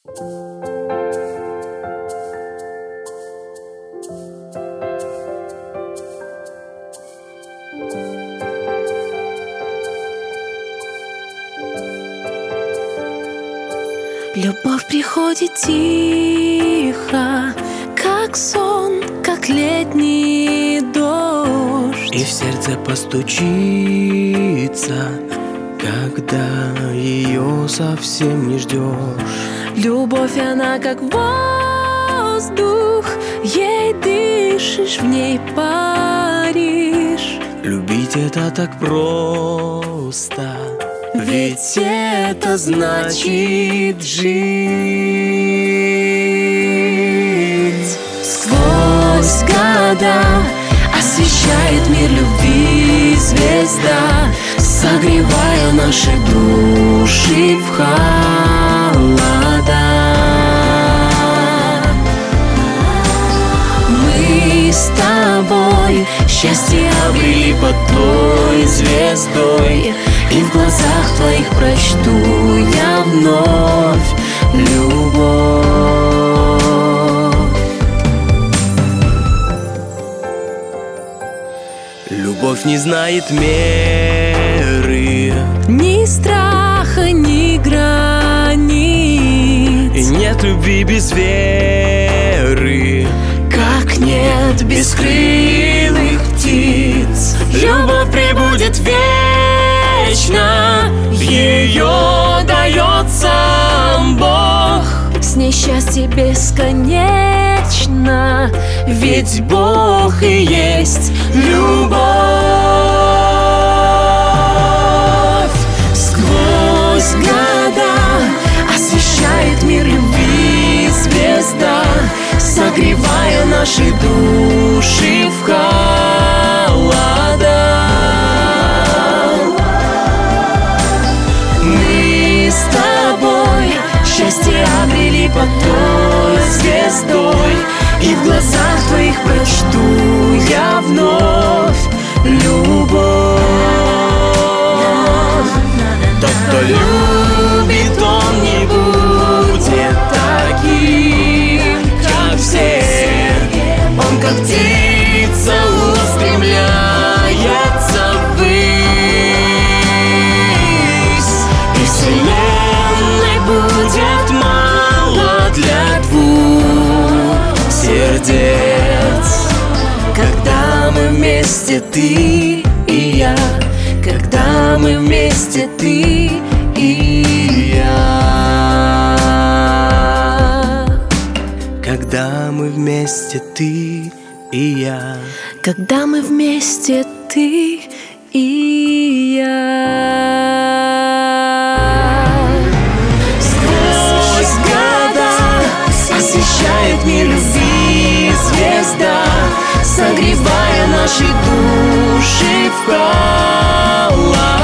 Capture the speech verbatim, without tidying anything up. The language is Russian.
Любовь приходит тихо, как сон, как летний дождь, и в сердце постучится, когда ее совсем не ждешь. Любовь, она как воздух, ей дышишь, в ней паришь. Любить это так просто, ведь это значит жить. Сквозь года освещает мир любви звезда, согревая наши души в холода. Мы с тобой счастье обрели под той звездой, и в глазах твоих прочту я вновь любовь. Любовь не знает меры, Ни страха, ни границ, и нет любви без веры, как нет бескрылых птиц. любовь пребудет вечно, ее дает сам Бог. С ней счастье бесконечно, Ведь Бог и есть любовь. сквозь года освещает мир любви звезда, согревая наши души в холода. Мы с тобой счастье обрели под той звездой, и в глазах твоих прочту я вновь любовь. Тот, кто любит, он не будет таким, как все. Он как птица устремляется ввысь, и вселенной будет мало для двух сердец. Когда мы вместе, ты и я, когда мы вместе, ты и я, когда мы вместе, ты и я, Когда мы вместе, ты и я. сквозь года освещает мир любви звезда, согревая наши души в холода.